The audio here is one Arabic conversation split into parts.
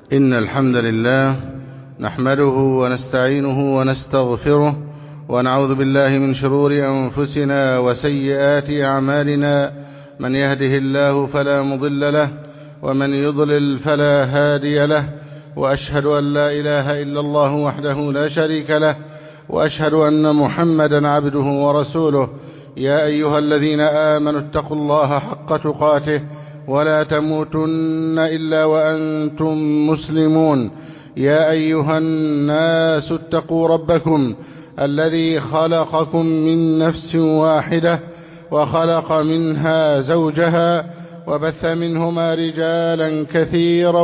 إن الحمد لله نحمده ونستعينه ونستغفره ونعوذ بالله من شرور أنفسنا وسيئات أعمالنا. من يهده الله فلا مضل له ومن يضلل فلا هادي له، وأشهد أن لا إله إلا الله وحده لا شريك له، وأشهد أن محمدا عبده ورسوله. يا أيها الذين آمنوا اتقوا الله حق تقاته ولا تموتن إلا وأنتم مسلمون. يا أيها الناس اتقوا ربكم الذي خلقكم من نفس واحدة وخلق منها زوجها وبث منهما رجالا كثيرا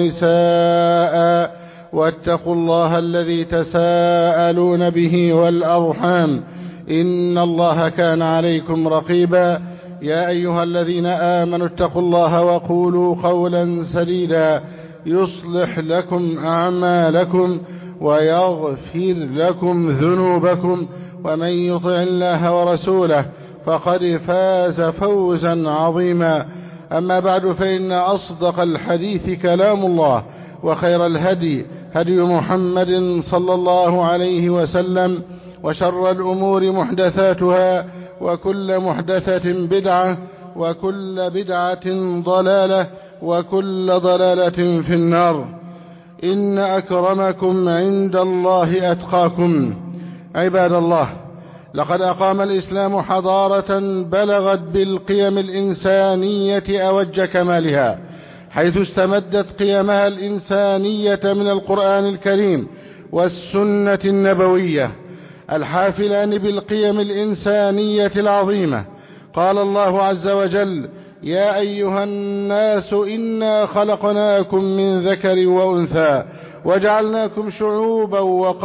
ونساء، واتقوا الله الذي تساءلون به والأرحام إن الله كان عليكم رقيبا. يا أيها الذين آمنوا اتقوا الله وقولوا قولا سديدا يصلح لكم أعمالكم ويغفر لكم ذنوبكم، ومن يطع الله ورسوله فقد فاز فوزا عظيما. أما بعد، فإن أصدق الحديث كلام الله، وخير الهدي هدي محمد صلى الله عليه وسلم، وشر الأمور محدثاتها، وكل محدثة بدعة، وكل بدعة ضلالة، وكل ضلالة في النار. إن أكرمكم عند الله أتقاكم. عباد الله، لقد أقام الإسلام حضارة بلغت بالقيم الإنسانية أوج كمالها، حيث استمدت قيمها الإنسانية من القرآن الكريم والسنة النبوية الحافلان بالقيم الإنسانية العظيمة. قال الله عز وجل: يا أيها الناس إنا خلقناكم من ذكر وأنثى وجعلناكم شعوبا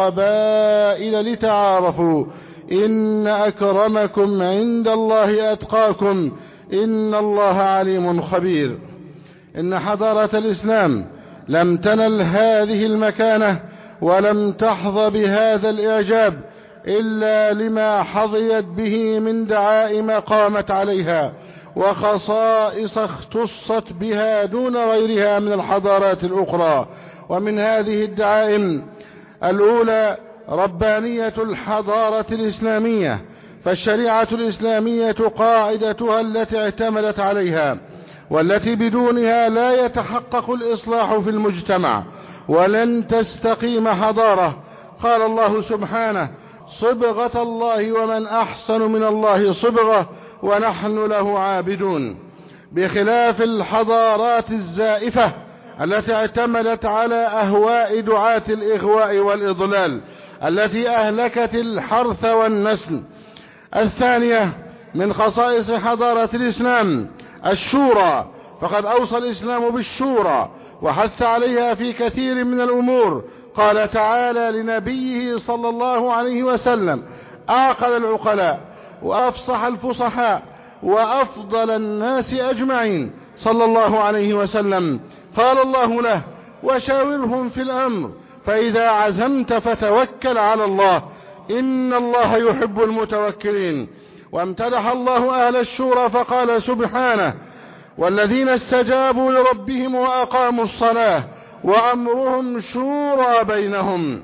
وقبائل لتعارفوا إن أكرمكم عند الله أتقاكم إن الله عليم خبير. إن حضارة الإسلام لم تنل هذه المكانة ولم تحظى بهذا الإعجاب إلا لما حظيت به من دعائم قامت عليها وخصائص اختصت بها دون غيرها من الحضارات الأخرى. ومن هذه الدعائم الأولى ربانية الحضارة الإسلامية، فالشريعة الإسلامية قاعدتها التي اعتمدت عليها، والتي بدونها لا يتحقق الإصلاح في المجتمع ولن تستقيم حضارة. قال الله سبحانه: صبغة الله ومن أحسن من الله صبغة ونحن له عابدون. بخلاف الحضارات الزائفة التي اعتمدت على أهواء دعاة الإغواء والإضلال التي أهلكت الحرث والنسل. الثانية من خصائص حضارة الإسلام الشورى، فقد أوصى الإسلام بالشورى وحث عليها في كثير من الأمور. قال تعالى لنبيه صلى الله عليه وسلم: أعقل العقلاء وأفصح الفصحاء وأفضل الناس أجمعين صلى الله عليه وسلم. قال الله له: وشاورهم في الأمر فإذا عزمت فتوكل على الله إن الله يحب المتوكلين. وامتدح الله أهل الشورى فقال سبحانه: والذين استجابوا لربهم وأقاموا الصلاة وأمرهم شورى بينهم.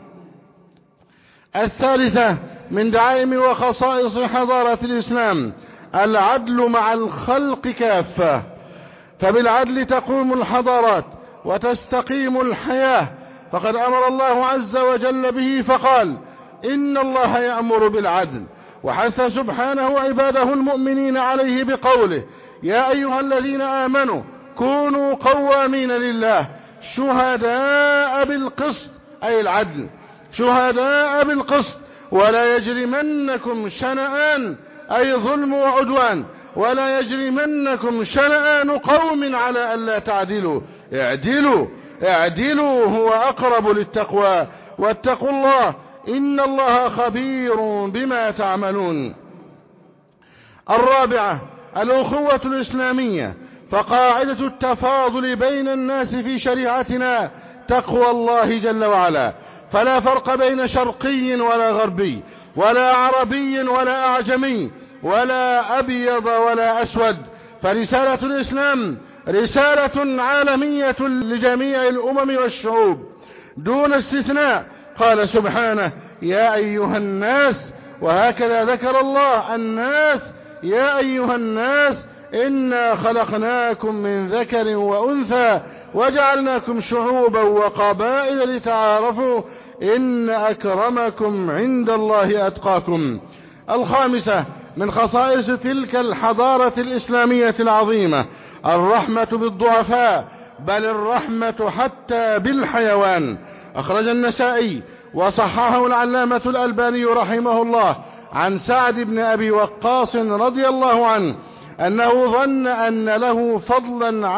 الثالثة من دعائم وخصائص حضارة الإسلام العدل مع الخلق كافة، فبالعدل تقوم الحضارات وتستقيم الحياة. فقد أمر الله عز وجل به فقال: إن الله يأمر بالعدل، وحث سبحانه عباده المؤمنين عليه بقوله: يا أيها الذين آمنوا كونوا قوامين لله شهداء بالقسط، أي العدل، شهداء بالقسط، ولا يجرمنكم شنآن، أي ظلم وعدوان، ولا يجرمنكم شنآن قوم على ألا تعدلوا، اعدلوا هو أقرب للتقوى، واتقوا الله إن الله خبير بما تعملون. الرابعة الأخوة الإسلامية، فقاعدة التفاضل بين الناس في شريعتنا تقوى الله جل وعلا، فلا فرق بين شرقي ولا غربي ولا عربي ولا أعجمي ولا أبيض ولا أسود، فرسالة الإسلام رسالة عالمية لجميع الأمم والشعوب دون استثناء. قال سبحانه: يا أيها الناس، وهكذا ذكر الله الناس: يا أيها الناس إنا خلقناكم من ذكر وأنثى وجعلناكم شعوبا وقبائل لتعارفوا إن أكرمكم عند الله أتقاكم. الخامسة من خصائص تلك الحضارة الإسلامية العظيمة الرحمة بالضعفاء، بل الرحمة حتى بالحيوان. أخرج النسائي وصححه العلامة الألباني رحمه الله عن سعد بن أبي وقاص رضي الله عنه أنه ظن أن له فضلا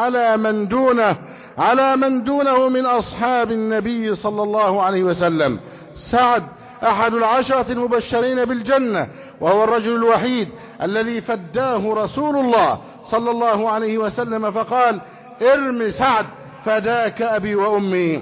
على من دونه من أصحاب النبي صلى الله عليه وسلم. سعد أحد العشرة المبشرين بالجنة، وهو الرجل الوحيد الذي فداه رسول الله صلى الله عليه وسلم فقال: ارم سعد فداك أبي وأمي.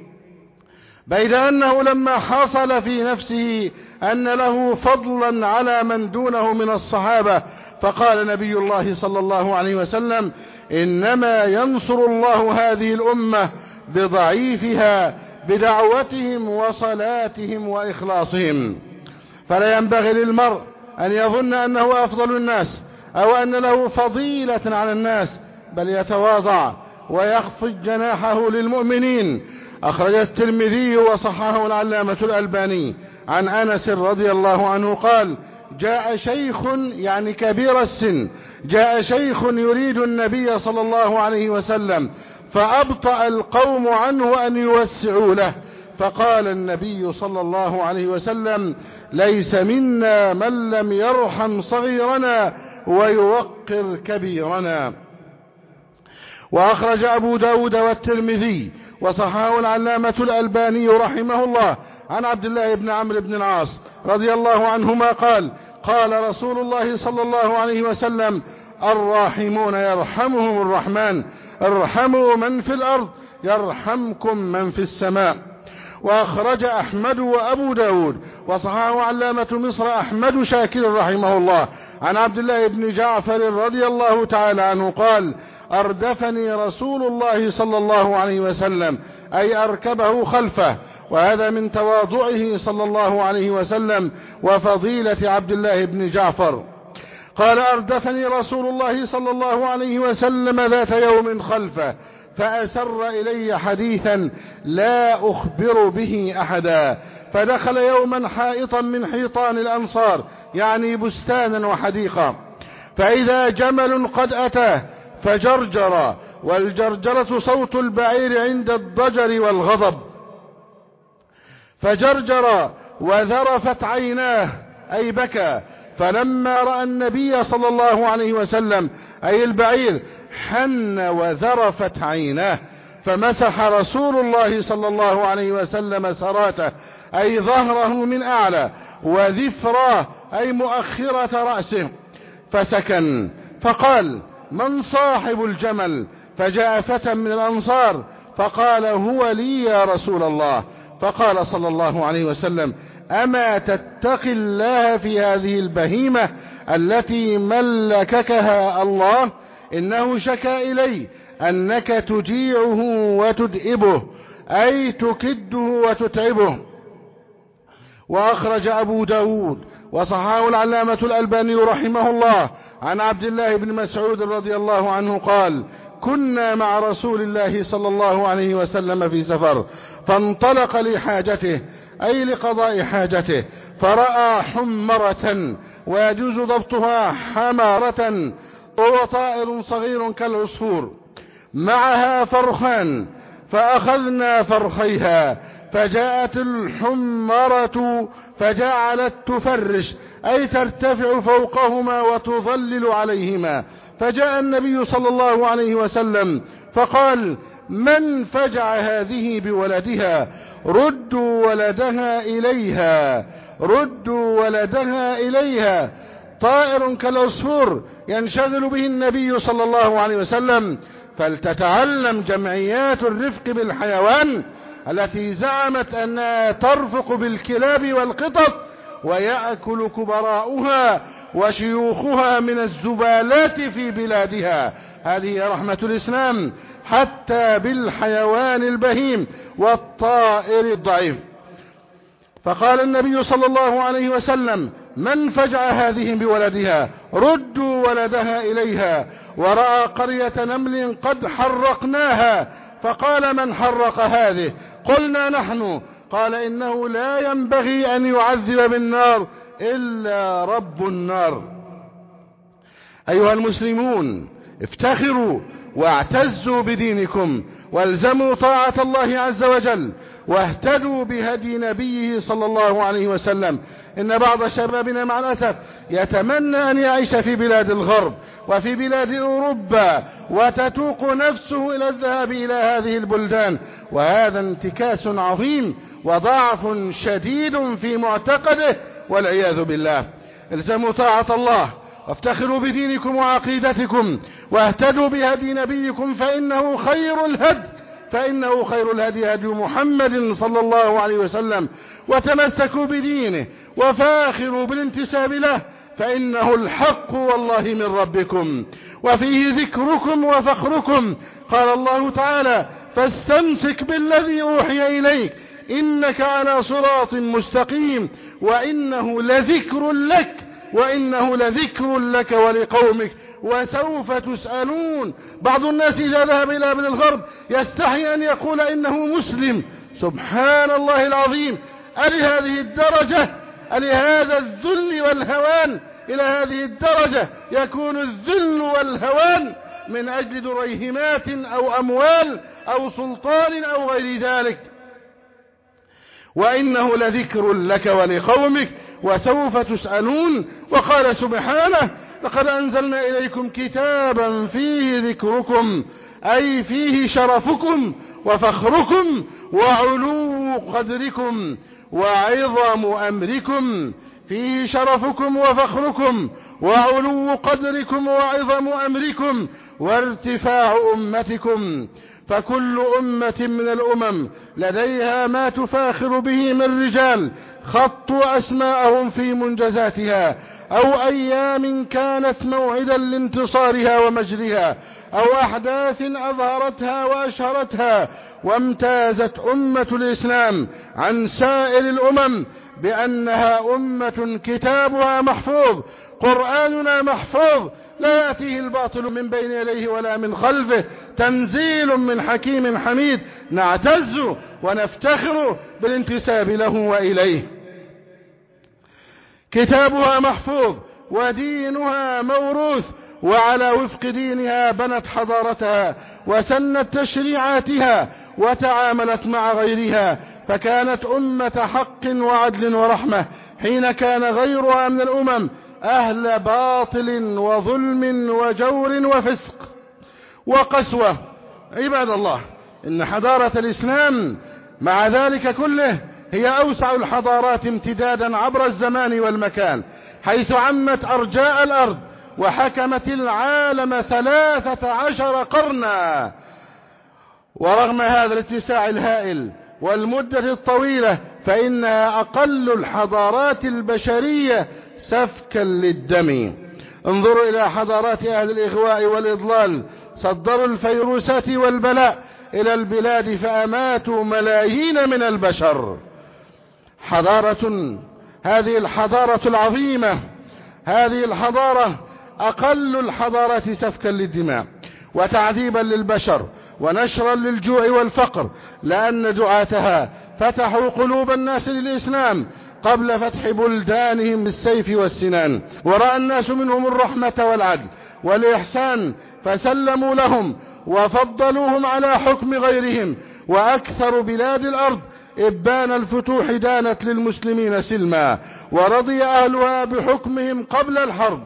بيد أنه لما حصل في نفسه أن له فضلا على من دونه من الصحابة فقال نبي الله صلى الله عليه وسلم: إنما ينصر الله هذه الأمة بضعيفها بدعوتهم وصلاتهم وإخلاصهم. فلا ينبغي للمرء أن يظن أنه أفضل الناس أو أن له فضيلة على الناس، بل يتواضع ويخفض جناحه للمؤمنين. أخرج الترمذي وصححه العلامة الألباني عن أنس رضي الله عنه قال: جاء شيخ، يعني كبير السن، جاء شيخ يريد النبي صلى الله عليه وسلم فأبطأ القوم عنه أن يوسعوا له، فقال النبي صلى الله عليه وسلم: ليس منا من لم يرحم صغيرنا ويوقر كبيرنا. وأخرج أبو داود والترمذي وصححه العلامة الألباني رحمه الله عن عبد الله بن عمرو بن العاص رضي الله عنهما قال: قال رسول الله صلى الله عليه وسلم: الراحمون يرحمهم الرحمن، ارحموا من في الأرض يرحمكم من في السماء. وأخرج أحمد وأبو داود وصححه علامة مصر أحمد شاكر رحمه الله عن عبد الله بن جعفر رضي الله تعالى عنه قال: أردفني رسول الله صلى الله عليه وسلم، أي أركبه خلفه. وهذا من تواضعه صلى الله عليه وسلم وفضيلة عبد الله بن جعفر. قال: أردفني رسول الله صلى الله عليه وسلم ذات يوم خلفه فأسر إلي حديثا لا أخبر به أحدا، فدخل يوما حائطا من حيطان الأنصار، يعني بستانا وحديقا، فإذا جمل قد أتاه فجرجر، والجرجرة صوت البعير عند الضجر والغضب، فجرجر وذرفت عيناه أي بكى. فلما رأى النبي صلى الله عليه وسلم أي البعير حن وذرفت عيناه، فمسح رسول الله صلى الله عليه وسلم سراته أي ظهره من أعلى، وذفراه أي مؤخرة رأسه، فسكن. فقال: من صاحب الجمل؟ فجاء فتى من الأنصار فقال: هو لي يا رسول الله. فقال صلى الله عليه وسلم: أما تتقي الله في هذه البهيمة التي ملككها الله؟ إنه شكا إلي أنك تجيعه وتدئبه، أي تكده وتتعبه. وأخرج أبو داود وصححه العلامة الألباني رحمه الله عن عبد الله بن مسعود رضي الله عنه قال: كنا مع رسول الله صلى الله عليه وسلم في سفر، فانطلق لحاجته أي لقضاء حاجته، فرأى حمرة ويجوز ضبطها حمارة، وهو طائر صغير كالعصفور، معها فرخان، فأخذنا فرخيها، فجاءت الحمرة فجعلت تفرش أي ترتفع فوقهما وتظلل عليهما، فجاء النبي صلى الله عليه وسلم فقال: من فجع هذه بولدها؟ ردوا ولدها إليها، ردوا ولدها إليها. طائر كالعصفور ينشغل به النبي صلى الله عليه وسلم، فلتتعلم جمعيات الرفق بالحيوان التي زعمت أنها ترفق بالكلاب والقطط، ويأكل كبراؤها وشيوخها من الزبالات في بلادها، هذه هي رحمة الإسلام حتى بالحيوان البهيم والطائر الضعيف. فقال النبي صلى الله عليه وسلم: من فجع هذه بولدها ردوا ولدها إليها. ورأى قرية نمل قد حرقناها، فقال: من حرق هذه؟ قلنا: نحن. قال: إنه لا ينبغي أن يعذب بالنار إلا رب النار. أيها المسلمون، افتخروا واعتزوا بدينكم، والزموا طاعة الله عز وجل، واهتدوا بهدي نبيه صلى الله عليه وسلم. إن بعض شبابنا مع الأسف يتمنى أن يعيش في بلاد الغرب وفي بلاد أوروبا، وتتوق نفسه إلى الذهاب إلى هذه البلدان، وهذا انتكاس عظيم وضعف شديد في معتقده والعياذ بالله. الزموا طاعة الله، وافتخروا بدينكم وعقيدتكم، واهتدوا بهدي نبيكم، فإنه خير الهدي هدي محمد صلى الله عليه وسلم. وتمسكوا بدينه وفاخروا بالانتساب له، فإنه الحق والله من ربكم، وفيه ذكركم وفخركم. قال الله تعالى: فاستمسك بالذي أوحي إليك إنك على صراط مستقيم وإنه لذكر لك ولقومك وسوف تسألون. بعض الناس إذا ذهب إلى بلاد الغرب يستحي أن يقول إنه مسلم. سبحان الله العظيم، ألهذه الدرجة، ألهذا الذل والهوان، إلى هذه الدرجة يكون الذل والهوان من أجل دريهمات أو أموال أو سلطان أو غير ذلك. وإنه لذكر لك ولقومك وسوف تسألون. وقال سبحانه: لقد أنزلنا إليكم كتابا فيه ذكركم، أي فيه شرفكم وفخركم وعلو قدركم وعظم أمركم. فيه شرفكم وفخركم وعلو قدركم وعظم أمركم وارتفاع أمتكم. فكل أمة من الأمم لديها ما تفاخر به من رجال خطوا أسماءهم في منجزاتها، أو أيام كانت موعدا لانتصارها ومجرها، أو أحداث أظهرتها وأشهرتها. وامتازت أمة الإسلام عن سائر الأمم بأنها أمة كتابها محفوظ، قرآننا محفوظ، لا يأتيه الباطل من بين يديه ولا من خلفه، تنزيل من حكيم حميد. نعتز ونفتخر بالانتساب له وإليه. كتابها محفوظ ودينها موروث، وعلى وفق دينها بنت حضارتها وسنت تشريعاتها وتعاملت مع غيرها، فكانت أمة حق وعدل ورحمة، حين كان غيرها من الأمم أهل باطل وظلم وجور وفسق وقسوة. عباد الله، إن حضارة الإسلام مع ذلك كله هي أوسع الحضارات امتدادا عبر الزمان والمكان، حيث عمت أرجاء الأرض وحكمت العالم 13 قرنا. ورغم هذا الاتساع الهائل والمدة الطويلة، فإنها أقل الحضارات البشرية سفكا للدم. انظروا إلى حضارات أهل الإغواء والإضلال، صدروا الفيروسات والبلاء إلى البلاد فأماتوا ملايين من البشر. هذه الحضارة العظيمة، هذه الحضارة أقل الحضارات سفكا للدماء وتعذيبا للبشر ونشرا للجوع والفقر، لأن دعاتها فتحوا قلوب الناس للإسلام قبل فتح بلدانهم بالسيف والسنان، ورأى الناس منهم الرحمة والعدل والإحسان فسلموا لهم وفضلوهم على حكم غيرهم. وأكثر بلاد الأرض إبان الفتوح دانت للمسلمين سلما، ورضي أهلها بحكمهم قبل الحرب.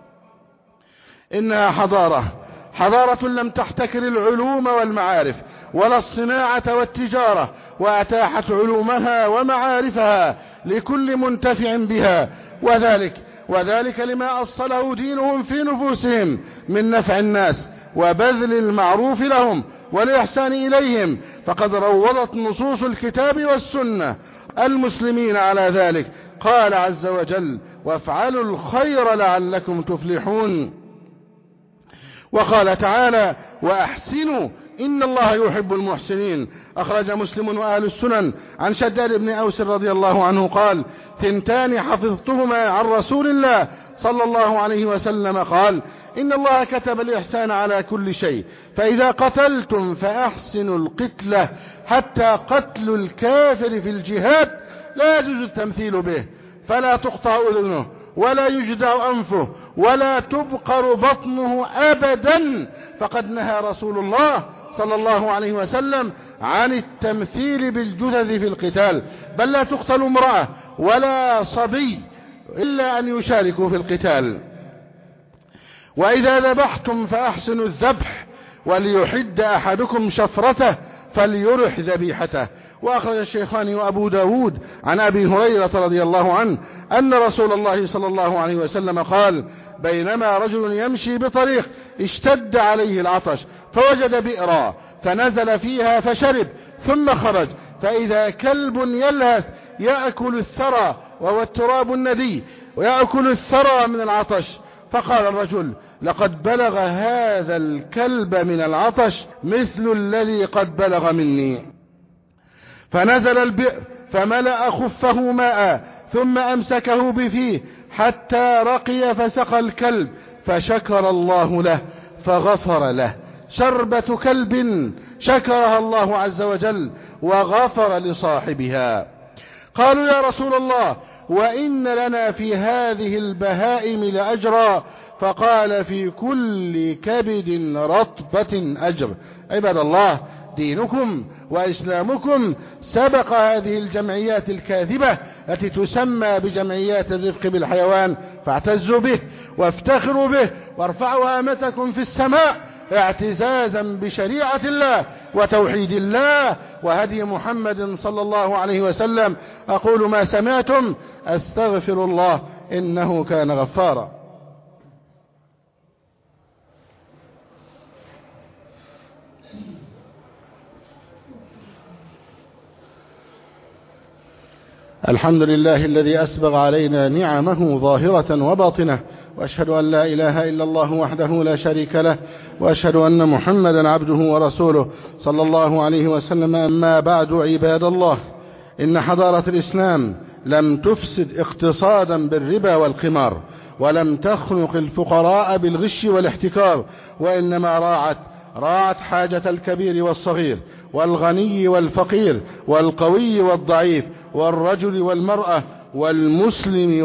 إنها حضارة لم تحتكر العلوم والمعارف ولا الصناعة والتجارة، وأتاحت علومها ومعارفها لكل منتفع بها، وذلك لما أصله دينهم في نفوسهم من نفع الناس وبذل المعروف لهم والإحسان إليهم. فقد روضت نصوص الكتاب والسنة المسلمين على ذلك. قال عز وجل: وافعلوا الخير لعلكم تفلحون. وقال تعالى: وأحسنوا إن الله يحب المحسنين. أخرج مسلم وأهل السنن عن شداد بن أوس رضي الله عنه قال: 2 حفظتهما عن رسول الله صلى الله عليه وسلم قال: إن الله كتب الإحسان على كل شيء، فإذا قتلتم فأحسنوا القتلة، حتى قتل الكافر في الجهاد لا يجوز التمثيل به، فلا تقطع أذنه ولا يجدع أنفه ولا تبقر بطنه أبدا، فقد نهى رسول الله صلى الله عليه وسلم عن التمثيل بالجثث في القتال، بل لا تقتل امرأة ولا صبي إلا أن يشاركوا في القتال. وإذا ذبحتم فأحسنوا الذبح، وليحد أحدكم شفرته فليرح ذبيحته. وأخرج الشيخان وأبو داود عن أبي هريرة رضي الله عنه أن رسول الله صلى الله عليه وسلم قال: بينما رجل يمشي بطريق اشتد عليه العطش، فوجد بئرا فنزل فيها فشرب، ثم خرج فإذا كلب يلهث يأكل الثرى، وهو التراب الندي، ويأكل الثرى من العطش. فقال الرجل: لقد بلغ هذا الكلب من العطش مثل الذي قد بلغ مني. فنزل البئر فملأ خفه ماء، ثم أمسكه بفيه حتى رقي فسقى الكلب، فشكر الله له فغفر له. شربة كلب شكرها الله عز وجل وغفر لصاحبها. قالوا: يا رسول الله، وإن لنا في هذه البهائم لأجرا؟ فقال: في كل كبد رطبة أجر. عباد الله، دينكم وإسلامكم سبق هذه الجمعيات الكاذبة التي تسمى بجمعيات الرفق بالحيوان، فاعتزوا به وافتخروا به وارفعوا هامتكم في السماء اعتزازا بشريعة الله وتوحيد الله وهدي محمد صلى الله عليه وسلم. أقول ما سمعتم، أستغفر الله إنه كان غفارا. الحمد لله الذي أسبغ علينا نعمه ظاهرة وباطنة، وأشهد أن لا إله إلا الله وحده لا شريك له، وأشهد أن محمدا عبده ورسوله صلى الله عليه وسلم. أما بعد، عباد الله، إن حضارة الإسلام لم تفسد اقتصادا بالربا والقمار، ولم تخنق الفقراء بالغش والاحتكار، وإنما راعت حاجة الكبير والصغير، والغني والفقير، والقوي والضعيف، والرجل والمرأة، والمسلم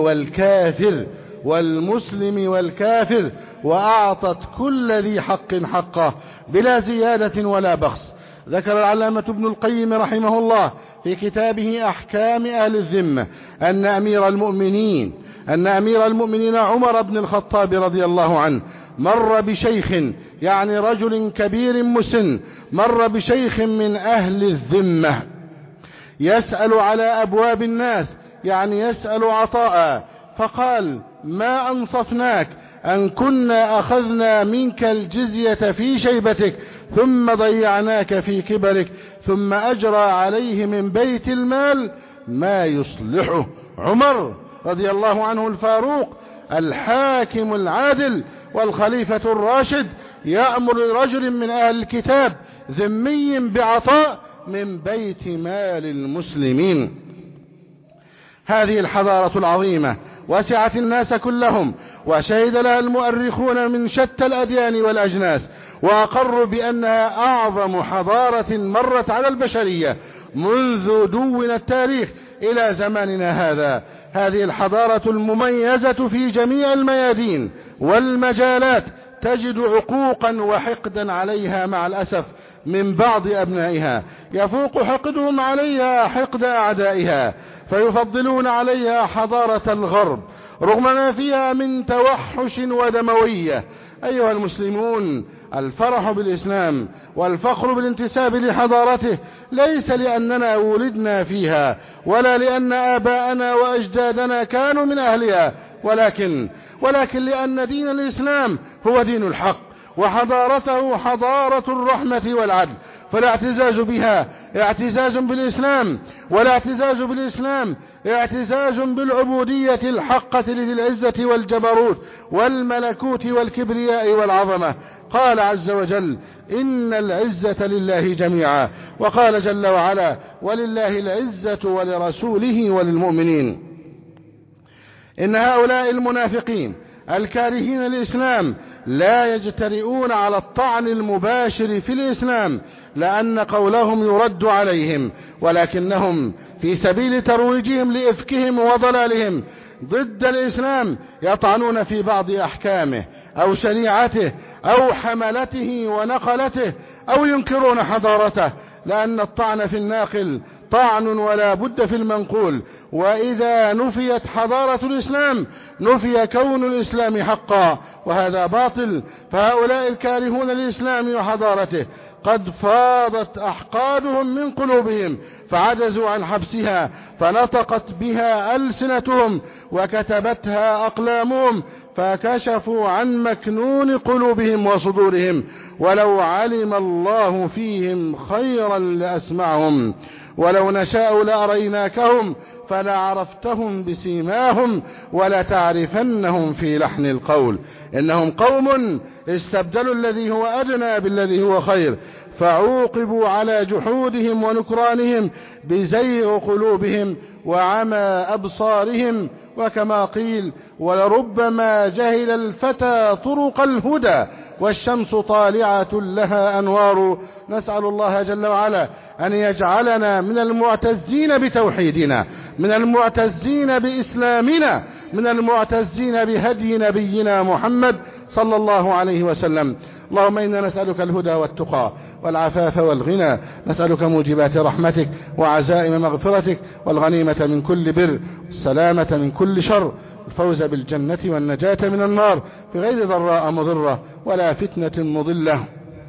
والكافر، وأعطت كل ذي حق حقه بلا زيادة ولا بخس. ذكر العلامة ابن القيم رحمه الله في كتابه أحكام أهل الذمة أن أمير المؤمنين عمر بن الخطاب رضي الله عنه مر بشيخ، يعني رجل كبير مسن، مر بشيخ من أهل الذمة يسأل على أبواب الناس، يعني يسأل عطاء، فقال: ما أنصفناك أن كنا أخذنا منك الجزية في شيبتك، ثم ضيعناك في كبرك، ثم أجرى عليه من بيت المال ما يصلحه. عمر رضي الله عنه الفاروق الحاكم العادل والخليفة الراشد يأمر رجل من أهل الكتاب ذمي بعطاء من بيت مال المسلمين. هذه الحضارة العظيمة وسعت الناس كلهم، وشهد لها المؤرخون من شتى الأديان والأجناس، وأقروا بأنها أعظم حضارة مرت على البشرية منذ دون التاريخ إلى زماننا هذا. هذه الحضارة المميزة في جميع الميادين والمجالات تجد عقوقا وحقدا عليها مع الأسف من بعض أبنائها، يفوق حقدهم عليها حقد أعدائها، فيفضلون عليها حضارة الغرب رغم ما فيها من توحش ودموية. أيها المسلمون، الفرح بالإسلام والفخر بالانتساب لحضارته ليس لأننا ولدنا فيها ولا لأن آباءنا وأجدادنا كانوا من أهلها، ولكن لأن دين الإسلام هو دين الحق، وحضارته حضارة الرحمة والعدل، فالاعتزاز بها اعتزاز بالإسلام، والاعتزاز بالإسلام اعتزاز بالعبودية الحقة لذي العزة والجبروت والملكوت والكبرياء والعظمة. قال عز وجل: إن العزة لله جميعا. وقال جل وعلا: ولله العزة ولرسوله وللمؤمنين. إن هؤلاء المنافقين الكارهين الإسلام لا يجترئون على الطعن المباشر في الإسلام، لأن قولهم يرد عليهم، ولكنهم في سبيل ترويجهم لإفكهم وضلالهم ضد الإسلام يطعنون في بعض أحكامه أو شريعته أو حملته ونقلته، أو ينكرون حضارته، لأن الطعن في الناقل طعن ولا بد في المنقول. وإذا نفيت حضارة الإسلام نفي كون الإسلام حقا، وهذا باطل. فهؤلاء الكارهون للإسلام وحضارته قد فاضت أحقادهم من قلوبهم فعجزوا عن حبسها، فنطقت بها ألسنتهم وكتبتها أقلامهم، فكشفوا عن مكنون قلوبهم وصدورهم. ولو علم الله فيهم خيرا لأسمعهم، ولو نشاء لأريناكهم فلعرفتهم بسيماهم ولتعرفنهم في لحن القول. إنهم قوم استبدلوا الذي هو أدنى بالذي هو خير، فعوقبوا على جحودهم ونكرانهم بزيغ قلوبهم وعمى أبصارهم. وكما قيل: ولربما جهل الفتى طرق الهدى والشمس طالعة لها أنوار. نسأل الله جل وعلا أن يجعلنا من المعتزين بتوحيدنا، من المعتزين بإسلامنا، من المعتزين بهدي نبينا محمد صلى الله عليه وسلم. اللهم إنا نسألك الهدى والتقى والعفاف والغنى، نسألك موجبات رحمتك وعزائم مغفرتك والغنيمة من كل بر، السلامة من كل شر، الفوز بالجنة والنجاة من النار بغير ضراء مضرة ولا فتنة مضلة.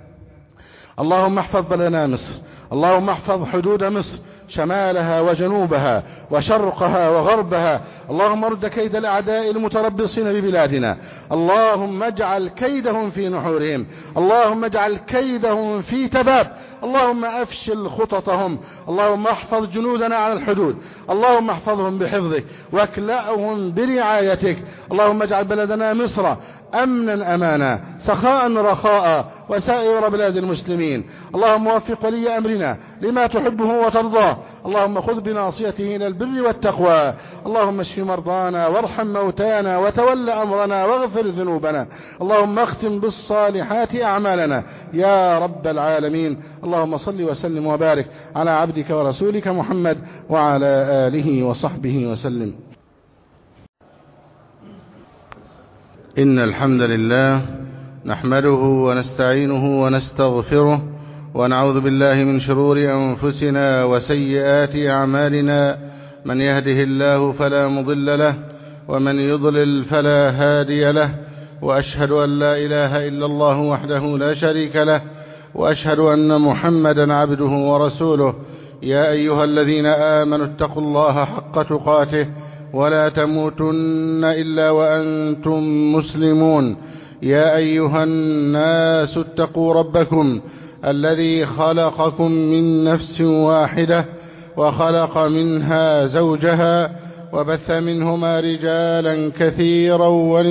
اللهم احفظ بلدنا مصر، اللهم احفظ حدود مصر شمالها وجنوبها وشرقها وغربها. اللهم رد كيد الأعداء المتربصين ببلادنا، اللهم اجعل كيدهم في نحورهم، اللهم اجعل كيدهم في تباب، اللهم أفشل خططهم. اللهم احفظ جنودنا على الحدود، اللهم احفظهم بحفظك واكلأهم برعايتك. اللهم اجعل بلدنا مصر أمنا أمانا، سخاء رخاء، وسائر بلاد المسلمين. اللهم وفق ولي أمرنا لما تحبه وترضاه، اللهم خذ بناصيته إلى البر والتقوى. اللهم اشف مرضانا وارحم موتانا وتول أمرنا واغفر ذنوبنا. اللهم اختم بالصالحات أعمالنا يا رب العالمين. اللهم صل وسلم وبارك على عبدك ورسولك محمد وعلى آله وصحبه وسلم. إن الحمد لله نحمده ونستعينه ونستغفره، ونعوذ بالله من شرور أنفسنا وسيئات أعمالنا. من يهده الله فلا مضل له، ومن يضلل فلا هادي له. وأشهد أن لا إله إلا الله وحده لا شريك له، وأشهد أن محمدا عبده ورسوله. يا أيها الذين آمنوا اتقوا الله حق تقاته ولا تموتن إلا وأنتم مسلمون. يا أيها الناس اتقوا ربكم الذي خلقكم من نفس واحدة وخلق منها زوجها وبث منهما رجالا كثيرا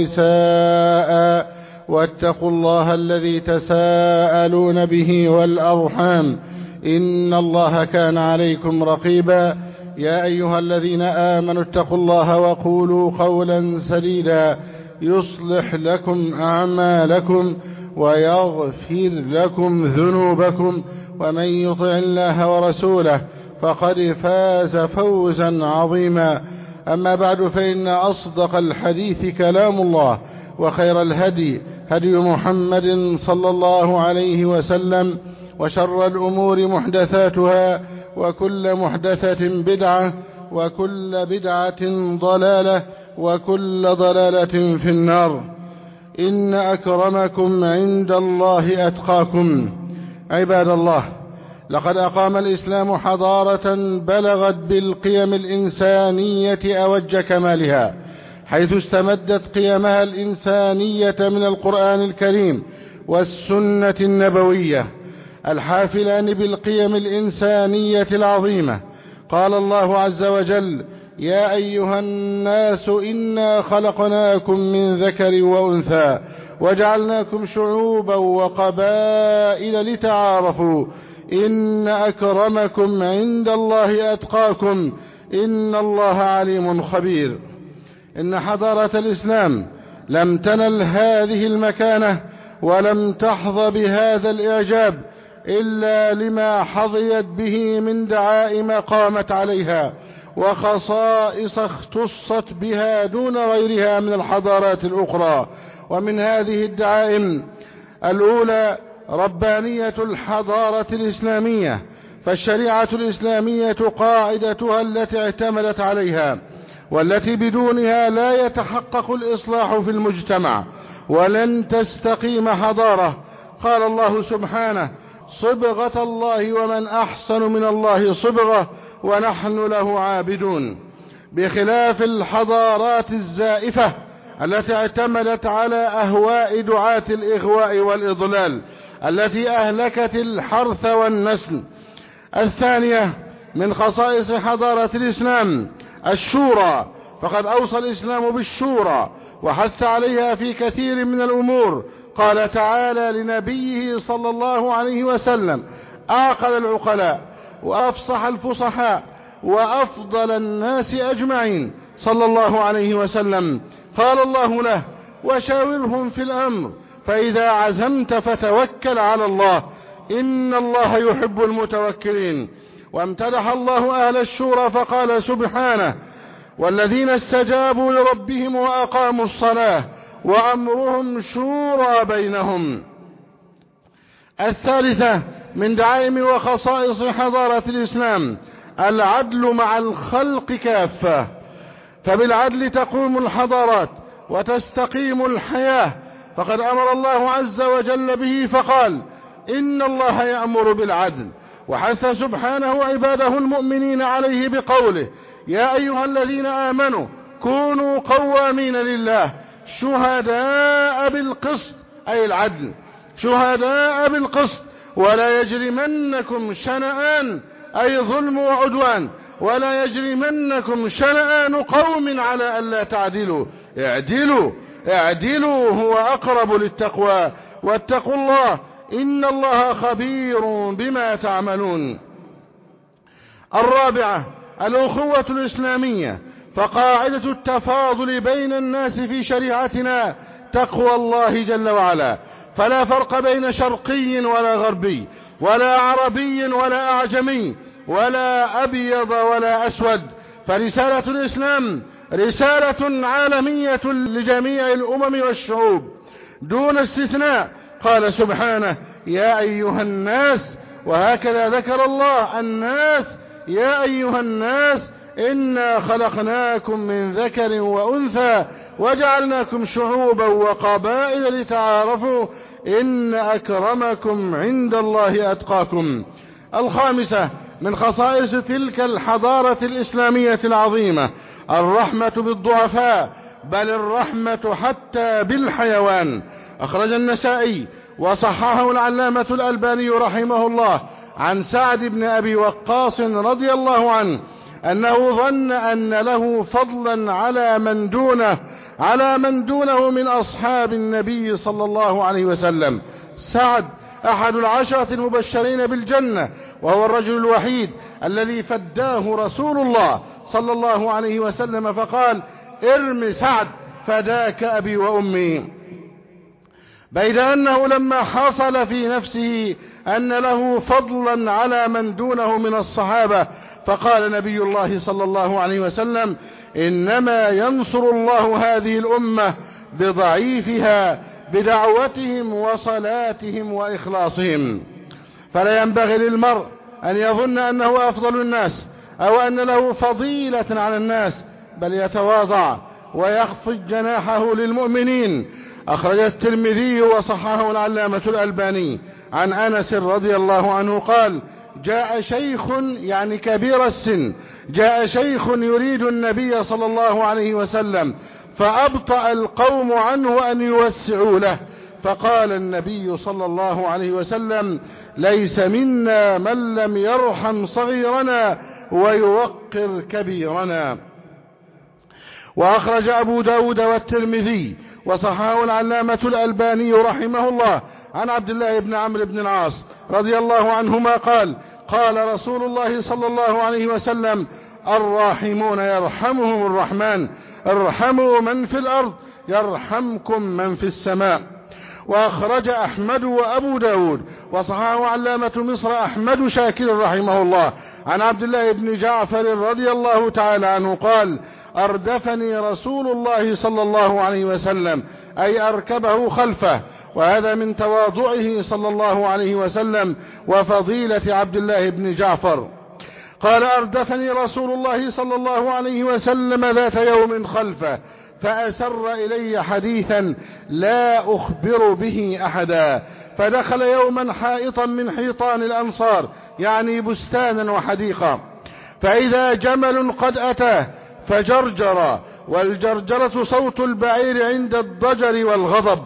ونساء، واتقوا الله الذي تساءلون به والأرحام إن الله كان عليكم رقيبا. يا أيها الذين آمنوا اتقوا الله وقولوا قولا سديدا يصلح لكم أعمالكم ويغفر لكم ذنوبكم، ومن يطع الله ورسوله فقد فاز فوزا عظيما. أما بعد، فإن أصدق الحديث كلام الله، وخير الهدي هدي محمد صلى الله عليه وسلم، وشر الأمور محدثاتها، وكل محدثة بدعة، وكل بدعة ضلالة، وكل ضلالة في النار. إن أكرمكم عند الله أتقاكم. عباد الله، لقد أقام الإسلام حضارة بلغت بالقيم الإنسانية أوج كمالها، حيث استمدت قيمها الإنسانية من القرآن الكريم والسنة النبوية الحافلان بالقيم الإنسانية العظيمة. قال الله عز وجل: يا أيها الناس إنا خلقناكم من ذكر وأنثى وجعلناكم شعوبا وقبائل لتعارفوا إن أكرمكم عند الله أتقاكم إن الله عليم خبير. إن حضارة الإسلام لم تنل هذه المكانة ولم تحظى بهذا الإعجاب إلا لما حظيت به من دعائم قامت عليها وخصائص اختصت بها دون غيرها من الحضارات الأخرى. ومن هذه الدعائم الأولى ربانية الحضارة الإسلامية، فالشريعة الإسلامية قاعدتها التي اعتمدت عليها والتي بدونها لا يتحقق الإصلاح في المجتمع ولن تستقيم حضارة. قال الله سبحانه: صبغة الله ومن أحسن من الله صبغة ونحن له عابدون. بخلاف الحضارات الزائفة التي اعتمدت على أهواء دعاة الإغواء والإضلال التي أهلكت الحرث والنسل. الثانية من خصائص حضارة الإسلام الشورى، فقد أوصى الإسلام بالشورى وحث عليها في كثير من الأمور. قال تعالى لنبيه صلى الله عليه وسلم: أعقل العقلاء وأفصح الفصحاء وأفضل الناس أجمعين صلى الله عليه وسلم، قال الله له: وشاورهم في الأمر فإذا عزمت فتوكل على الله إن الله يحب المتوكلين. وامتدح الله أهل الشورى فقال سبحانه: والذين استجابوا لربهم وأقاموا الصلاة وأمرهم شورى بينهم. الثالثة من دعائم وخصائص حضارة الإسلام العدل مع الخلق كافة، فبالعدل تقوم الحضارات وتستقيم الحياة، فقد أمر الله عز وجل به فقال: إن الله يأمر بالعدل، وحث سبحانه عباده المؤمنين عليه بقوله: يا أيها الذين آمنوا كونوا قوامين لله شهداء بالقسط، أي العدل، شهداء بالقسط، ولا يجرمنكم شنآن، أي ظلم وعدوان، ولا يجرمنكم شنآن قوم على ألا تعدلوا، اعدلوا هو أقرب للتقوى، واتقوا الله إن الله خبير بما تعملون. الرابعة الأخوة الإسلامية، فقاعدة التفاضل بين الناس في شريعتنا تقوى الله جل وعلا، فلا فرق بين شرقي ولا غربي ولا عربي ولا أعجمي ولا أبيض ولا أسود، فرسالة الإسلام رسالة عالمية لجميع الأمم والشعوب دون استثناء. قال سبحانه: يا أيها الناس، وهكذا ذكر الله الناس: يا أيها الناس إنا خلقناكم من ذكر وأنثى وجعلناكم شعوبا وقبائل لتعارفوا إن أكرمكم عند الله أتقاكم. الخامسة من خصائص تلك الحضارة الإسلامية العظيمة الرحمة بالضعفاء، بل الرحمة حتى بالحيوان. أخرج النسائي وصححه العلامة الألباني رحمه الله عن سعد بن أبي وقاص رضي الله عنه أنه ظن أن له فضلا على من دونه من أصحاب النبي صلى الله عليه وسلم. سعد أحد العشرة المبشرين بالجنة، وهو الرجل الوحيد الذي فداه رسول الله صلى الله عليه وسلم فقال: ارم سعد فداك أبي وأمي. بيد أنه لما حصل في نفسه أن له فضلا على من دونه من الصحابة فقال نبي الله صلى الله عليه وسلم: إنما ينصر الله هذه الأمة بضعيفها بدعوتهم وصلاتهم وإخلاصهم. فلا ينبغي للمرء أن يظن أنه أفضل الناس أو أن له فضيلة على الناس، بل يتواضع ويخفض جناحه للمؤمنين. أخرج الترمذي وصححه العلامة الألباني عن أنس رضي الله عنه قال: جاء شيخ، يعني كبير السن، جاء شيخ يريد النبي صلى الله عليه وسلم فأبطأ القوم عنه أن يوسعوا له، فقال النبي صلى الله عليه وسلم: ليس منا من لم يرحم صغيرنا ويوقر كبيرنا. وأخرج أبو داود والترمذي وصححه العلامة الألباني رحمه الله عن عبد الله بن عمرو بن العاص رضي الله عنهما قال قال رسول الله صلى الله عليه وسلم الراحمون يرحمهم الرحمن ارحموا من في الأرض يرحمكم من في السماء. وأخرج أحمد وأبو داود وصححه علامة مصر أحمد شاكر رحمه الله عن عبد الله بن جعفر رضي الله تعالى عنه قال أردفني رسول الله صلى الله عليه وسلم أي أركبه خلفه، وهذا من تواضعه صلى الله عليه وسلم وفضيلة عبد الله بن جعفر. قال أردفني رسول الله صلى الله عليه وسلم ذات يوم خلفه فأسر إلي حديثا لا أخبر به أحدا، فدخل يوما حائطا من حيطان الأنصار يعني بستانا وحديقا، فإذا جمل قد أتاه فجرجر، والجرجرة صوت البعير عند الضجر والغضب،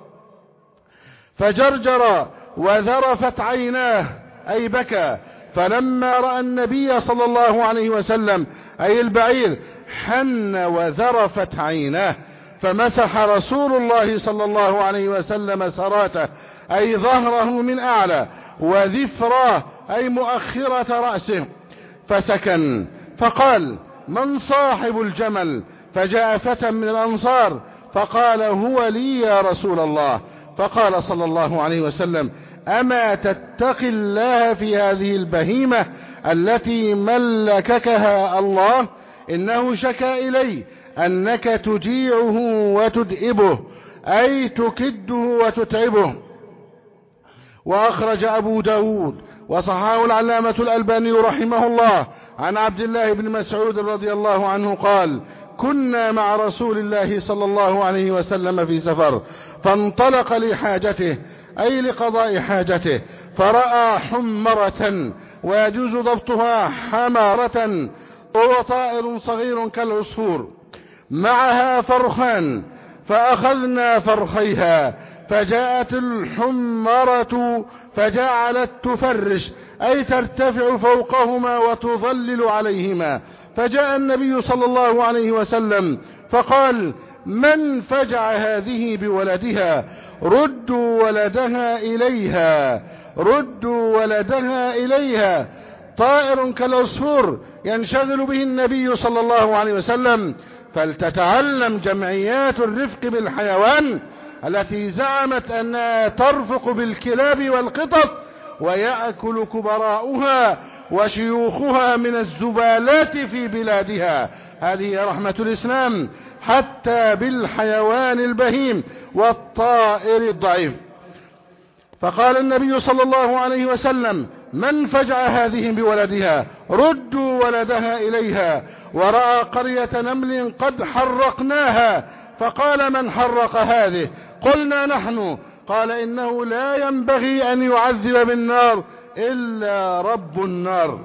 فجرجر وذرفت عيناه أي بكى، فلما رأى النبي صلى الله عليه وسلم أي البعير حن وذرفت عيناه، فمسح رسول الله صلى الله عليه وسلم سراته أي ظهره من أعلى، وذفراه أي مؤخرة رأسه، فسكن، فقال من صاحب الجمل؟ فجاء فتى من الأنصار فقال هو لي يا رسول الله، فقال صلى الله عليه وسلم أما تتقي الله في هذه البهيمة التي ملككها الله؟ إنه شكا إلي أنك تجيعه وتدئبه أي تكده وتتعبه. وأخرج أبو داود وصححه العلامة الألباني رحمه الله عن عبد الله بن مسعود رضي الله عنه قال كنا مع رسول الله صلى الله عليه وسلم في سفر، فانطلق لحاجته أي لقضاء حاجته، فرأى حمرة ويجوز ضبطها حمارة، وهو طائر صغير كالعصفور، معها فرخان، فأخذنا فرخيها، فجاءت الحمرة فجعلت تفرش أي ترتفع فوقهما وتظلل عليهما، فجاء النبي صلى الله عليه وسلم فقال من فجع هذه بولدها؟ ردوا ولدها إليها، ردوا ولدها إليها. طائر كالعصفور ينشغل به النبي صلى الله عليه وسلم، فلتتعلم جمعيات الرفق بالحيوان التي زعمت أنها ترفق بالكلاب والقطط ويأكل كبراؤها وشيوخها من الزبالات في بلادها. هذه رحمة الإسلام حتى بالحيوان البهيم والطائر الضعيف. فقال النبي صلى الله عليه وسلم من فجع هذه بولدها؟ ردوا ولدها إليها. ورأى قرية نمل قد حرقناها، فقال من حرق هذه؟ قلنا نحن. قال إنه لا ينبغي أن يعذب بالنار إلا رب النار.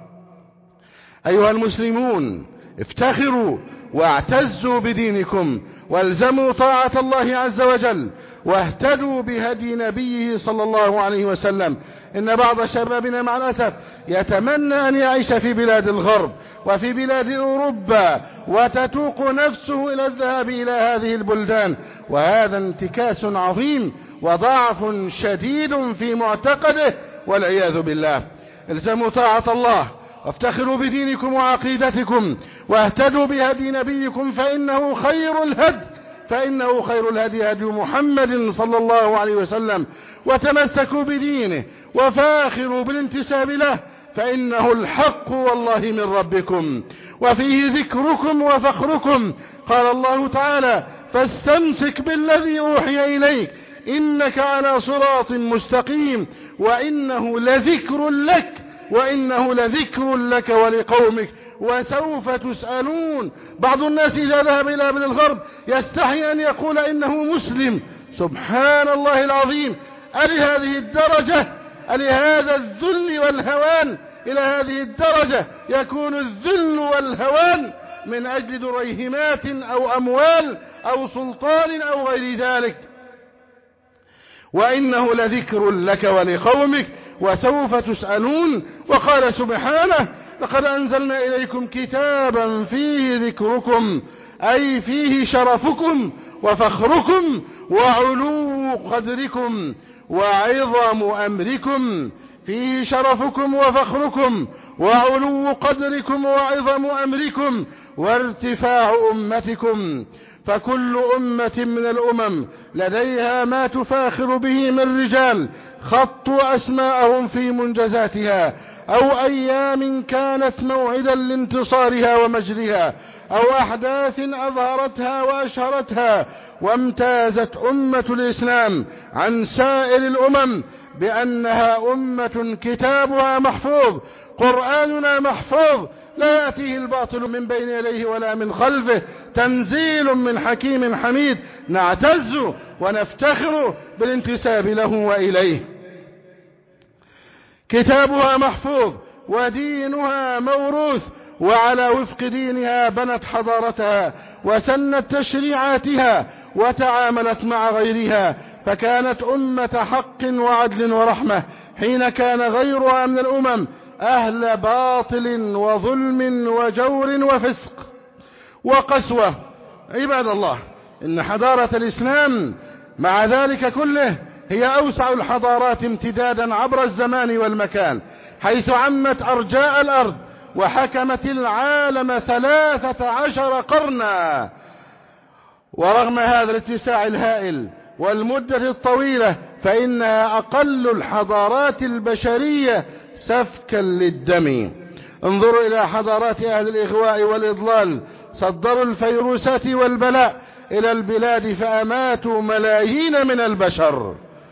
أيها المسلمون افتخروا واعتزوا بدينكم، والزموا طاعة الله عز وجل، واهتدوا بهدي نبيه صلى الله عليه وسلم. إن بعض شبابنا مع الأسف يتمنى أن يعيش في بلاد الغرب وفي بلاد أوروبا، وتتوق نفسه إلى الذهاب إلى هذه البلدان، وهذا انتكاس عظيم وضعف شديد في معتقده والعياذ بالله. الزموا طاعة الله وافتخروا بدينكم وعقيدتكم، واهتدوا بهدي نبيكم، فإنه خير الهدي هدي محمد صلى الله عليه وسلم، وتمسكوا بدينه وفاخروا بالانتساب له، فإنه الحق والله من ربكم، وفيه ذكركم وفخركم. قال الله تعالى فاستمسك بالذي أوحي إليك إنك على صراط مستقيم وإنه لذكر لك ولقومك وسوف تسألون. بعض الناس إذا ذهب إلى بلاد الغرب يستحي أن يقول إنه مسلم. سبحان الله العظيم، ألهذه الدرجة، ألهذا الذل والهوان، إلى هذه الدرجة يكون الذل والهوان من أجل دريهمات أو أموال أو سلطان أو غير ذلك؟ وإنه لذكر لك ولقومك وسوف تسألون. وقال سبحانه لقد أنزلنا إليكم كتابا فيه ذكركم أي فيه شرفكم وفخركم وعلو قدركم وعظم أمركم، فيه شرفكم وفخركم وعلو قدركم وعظم أمركم وارتفاع أمتكم. فكل أمة من الأمم لديها ما تفاخر به من رجال خطوا أسماءهم في منجزاتها أو أيام كانت موعدا لانتصارها ومجرها أو أحداث أظهرتها وأشهرتها. وامتازت أمة الإسلام عن سائر الأمم بأنها أمة كتابها محفوظ، قرآننا محفوظ، لا يأتيه الباطل من بين يديه ولا من خلفه، تنزيل من حكيم حميد، نعتز ونفتخر بالانتساب له وإليه. كتابها محفوظ ودينها موروث، وعلى وفق دينها بنت حضارتها وسنت تشريعاتها وتعاملت مع غيرها، فكانت أمة حق وعدل ورحمة حين كان غيرها من الأمم أهل باطل وظلم وجور وفسق وقسوة. عباد الله، إن حضارة الإسلام مع ذلك كله هي أوسع الحضارات امتدادا عبر الزمان والمكان، حيث عمت أرجاء الأرض وحكمت العالم 13 قرنا. ورغم هذا الاتساع الهائل والمدة الطويلة فإنها أقل الحضارات البشرية سفكا للدم. انظروا إلى حضارات أهل الإغواء والإضلال، صدروا الفيروسات والبلاء إلى البلاد فأماتوا ملايين من البشر.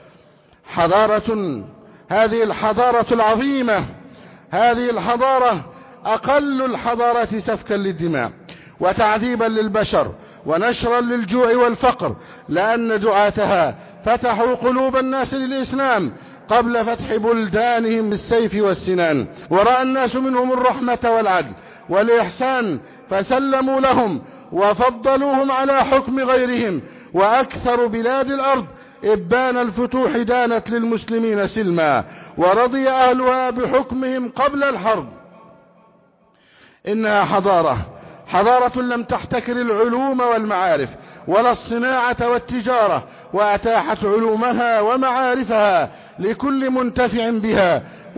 هذه الحضارة العظيمة، هذه الحضارة أقل الحضارات سفكا للدماء وتعذيبا للبشر ونشرا للجوع والفقر، لأن دعاتها فتحوا قلوب الناس للإسلام قبل فتح بلدانهم بالسيف والسنان، ورأى الناس منهم الرحمة والعدل والإحسان فسلموا لهم وفضلوهم على حكم غيرهم. وأكثر بلاد الأرض إبان الفتوح دانت للمسلمين سلما، ورضي أهلها بحكمهم قبل الحرب. إنها حضارة لم تحتكر العلوم والمعارف ولا الصناعة والتجارة، وأتاحت علومها ومعارفها لكل منتفع بها،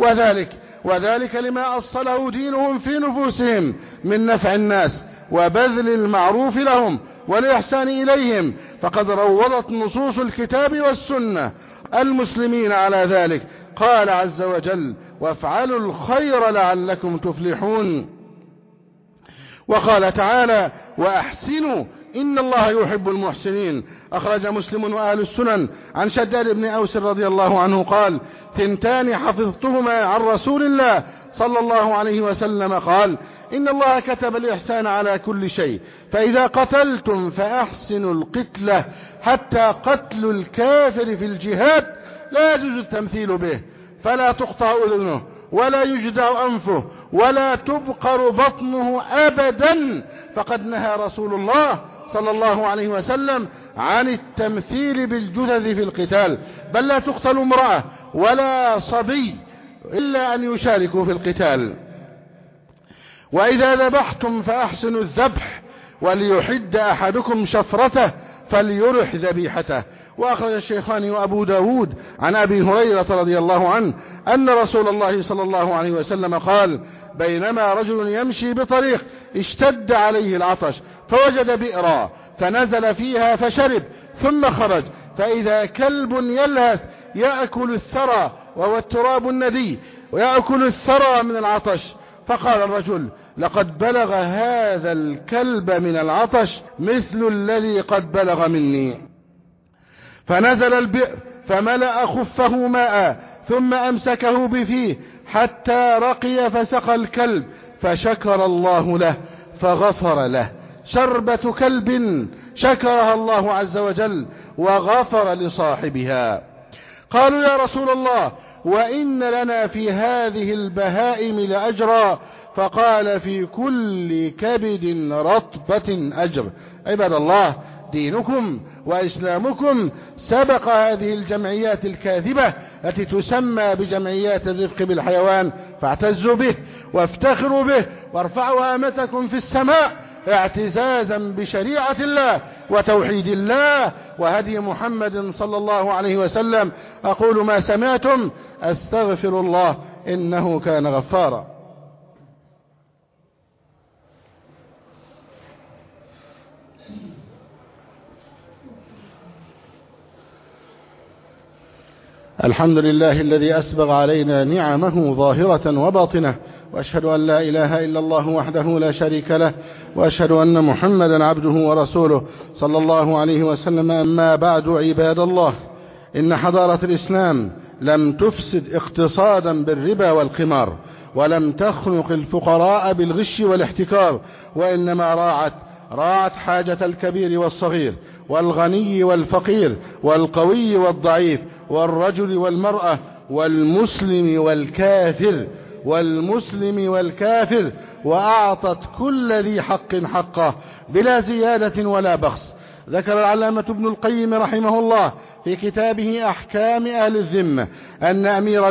وذلك لما أصله دينهم في نفوسهم من نفع الناس وبذل المعروف لهم والإحسان إليهم. فقد روضت نصوص الكتاب والسنة المسلمين على ذلك. قال عز وجل: وافعلوا الخير لعلكم تفلحون. وقال تعالى: وأحسنوا إن الله يحب المحسنين. أخرج مسلم وأهل السنن عن شداد بن أوس رضي الله عنه قال: 2 حفظتهما عن رسول الله صلى الله عليه وسلم قال: إن الله كتب الإحسان على كل شيء، فإذا قتلتم فأحسنوا القتلة، حتى قتل الكافر في الجهاد لا يجوز التمثيل به، فلا تقطع أذنه ولا يجدع أنفه ولا تبقر بطنه أبدا، فقد نهى رسول الله صلى الله عليه وسلم عن التمثيل بالجثث في القتال، بل لا تقتل امرأة ولا صبي إلا أن يشاركوا في القتال. وإذا ذبحتم فأحسنوا الذبح، وليحد أحدكم شفرته فليرح ذبيحته. وأخرج الشيخان وأبو داود عن أبي هريرة رضي الله عنه أن رسول الله صلى الله عليه وسلم قال: بينما رجل يمشي بطريق اشتد عليه العطش فوجد بئرا فنزل فيها فشرب، ثم خرج فإذا كلب يلهث يأكل الثرى، وهو التراب الندي، ويأكل الثرى من العطش. فقال الرجل: لقد بلغ هذا الكلب من العطش مثل الذي قد بلغ مني. فنزل البئر فملأ خفه ماء، ثم أمسكه بفيه حتى رقي فسقى الكلب، فشكر الله له فغفر له. شربة كلب شكرها الله عز وجل وغفر لصاحبها. قالوا: يا رسول الله، وإن لنا في هذه البهائم لأجرا؟ فقال: في كل كبد رطبة أجر. عباد الله، دينكم وإسلامكم سبق هذه الجمعيات الكاذبة التي تسمى بجمعيات الرفق بالحيوان، فاعتزوا به وافتخروا به وارفعوا هامتكم في السماء اعتزازا بشريعة الله وتوحيد الله وهدي محمد صلى الله عليه وسلم. أقول ما سمعتم، أستغفر الله إنه كان غفارا. الحمد لله الذي أسبغ علينا نعمه ظاهرة وباطنة، وأشهد أن لا إله إلا الله وحده لا شريك له، وأشهد أن محمدا عبده ورسوله صلى الله عليه وسلم. أما بعد، عباد الله، إن حضارة الإسلام لم تفسد اقتصادا بالربا والقمار، ولم تخنق الفقراء بالغش والاحتكار، وإنما راعت حاجة الكبير والصغير، والغني والفقير، والقوي والضعيف، والرجل والمرأة، والمسلم والكافر، وأعطت كل ذي حق حقه بلا زيادة ولا بخس. ذكر العلامة ابن القيم رحمه الله في كتابه أحكام أهل الذمة أن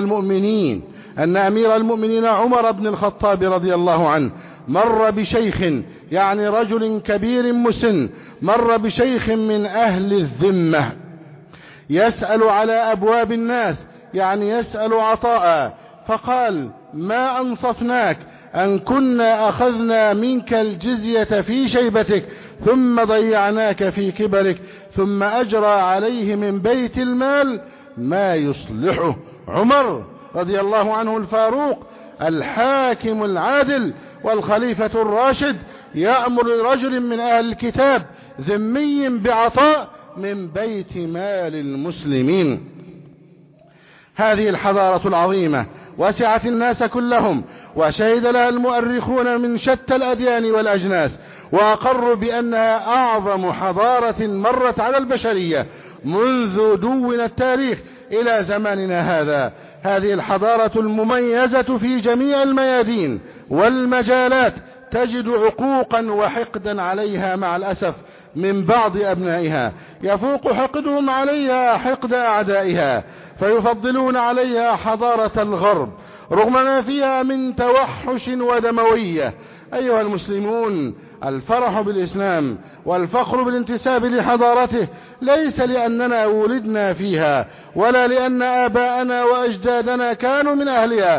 أمير المؤمنين عمر بن الخطاب رضي الله عنه مر بشيخ، يعني رجل كبير مسن، مر بشيخ من أهل الذمة يسأل على أبواب الناس، يعني يسأل عطاء، فقال: ما أنصفناك أن كنا أخذنا منك الجزية في شيبتك، ثم ضيعناك في كبرك، ثم أجرى عليه من بيت المال ما يصلحه. عمر رضي الله عنه الفاروق الحاكم العادل والخليفة الراشد يأمر رجل من أهل الكتاب ذمي بعطاء من بيت مال المسلمين. هذه الحضارة العظيمة وسعت الناس كلهم، وشهد لها المؤرخون من شتى الأديان والأجناس، وأقروا بأنها أعظم حضارة مرت على البشرية منذ دون التاريخ إلى زماننا هذا. هذه الحضارة المميزة في جميع الميادين والمجالات تجد عقوقا وحقدا عليها مع الأسف من بعض أبنائها، يفوق حقدهم عليها حقد أعدائها، فيفضلون عليها حضارة الغرب رغم ما فيها من توحش ودموية. أيها المسلمون، الفرح بالإسلام والفخر بالانتساب لحضارته ليس لأننا ولدنا فيها ولا لأن آباءنا وأجدادنا كانوا من أهلها،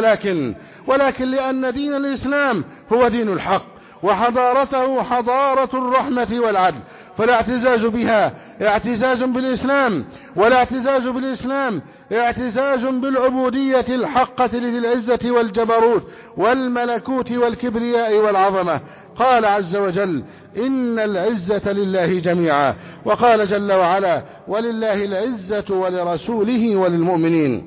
ولكن لأن دين الإسلام هو دين الحق، وحضارته حضارة الرحمة والعدل. فالاعتزاز بها اعتزاز بالإسلام، والاعتزاز بالإسلام اعتزاز بالعبودية الحقة لذي العزة والجبروت والملكوت والكبرياء والعظمة. قال عز وجل: إن العزة لله جميعا. وقال جل وعلا: ولله العزة ولرسوله وللمؤمنين.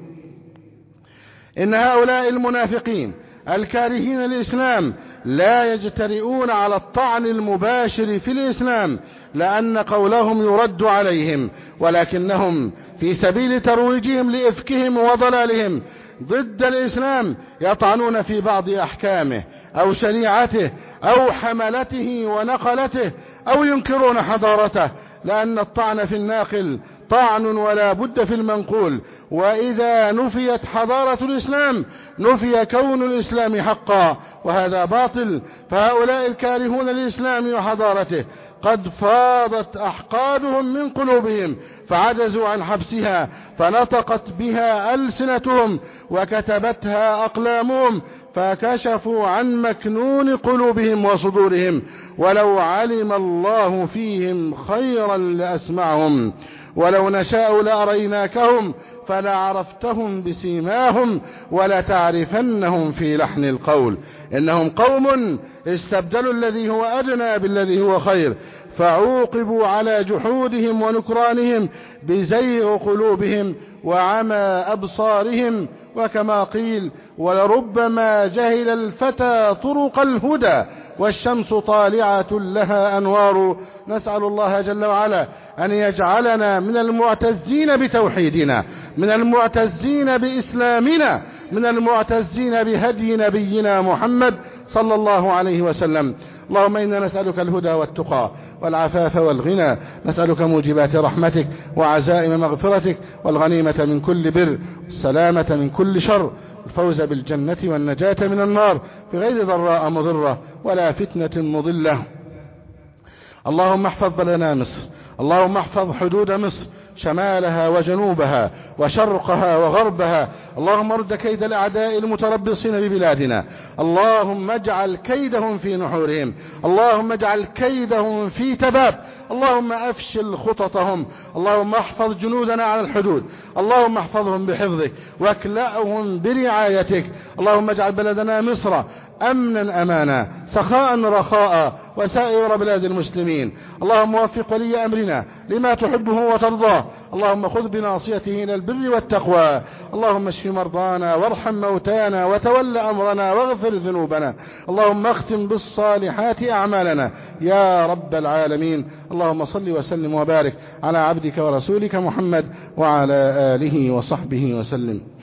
إن هؤلاء المنافقين الكارهين الإسلام لا يجترئون على الطعن المباشر في الإسلام، لأن قولهم يرد عليهم، ولكنهم في سبيل ترويجهم لإفكهم وضلالهم ضد الإسلام يطعنون في بعض أحكامه أو شريعته أو حملته ونقلته، أو ينكرون حضارته، لأن الطعن في الناقل طعن ولا بد في المنقول. وإذا نفيت حضارة الإسلام نفي كون الإسلام حقا، وهذا باطل. فهؤلاء الكارهون للإسلام وحضارته قد فاضت أحقادهم من قلوبهم فعجزوا عن حبسها، فنطقت بها ألسنتهم وكتبتها أقلامهم، فكشفوا عن مكنون قلوبهم وصدورهم. ولو علم الله فيهم خيرا لأسمعهم، ولو نشاء لأريناكهم فلعرفتهم بسيماهم ولتعرفنهم في لحن القول. إنهم قوم استبدلوا الذي هو أدنى بالذي هو خير، فعوقبوا على جحودهم ونكرانهم بزيغ قلوبهم وعمى أبصارهم. وكما قيل: ولربما جهل الفتى طرق الهدى والشمس طالعة لها أنوار. نسأل الله جل وعلا أن يجعلنا من المعتزين بتوحيدنا، من المعتزين بإسلامنا، من المعتزين بهدي نبينا محمد صلى الله عليه وسلم. اللهم إنا نسألك الهدى والتقى والعفاف والغنى، نسألك موجبات رحمتك وعزائم مغفرتك والغنيمة من كل بر، السلامة من كل شر، الفوز بالجنة والنجاة من النار بغير ضراء مضرة ولا فتنة مضلة. اللهم احفظ بلدنا مصر، اللهم احفظ حدود مصر شمالها وجنوبها وشرقها وغربها. اللهم رد كيد الأعداء المتربصين ببلادنا، اللهم اجعل كيدهم في نحورهم، اللهم اجعل كيدهم في تباب، اللهم أفشل خططهم. اللهم احفظ جنودنا على الحدود، اللهم احفظهم بحفظك واكلأهم برعايتك. اللهم اجعل بلدنا مصر أمنا أمانا، سخاء رخاء، وسائر بلاد المسلمين. اللهم وفق ولي أمرنا لما تحبه وترضاه، اللهم خذ بناصيته إلى البر والتقوى. اللهم اشف مرضانا وارحم موتانا وتول أمرنا واغفر ذنوبنا. اللهم اختم بالصالحات أعمالنا يا رب العالمين. اللهم صل وسلم وبارك على عبدك ورسولك محمد وعلى آله وصحبه وسلم.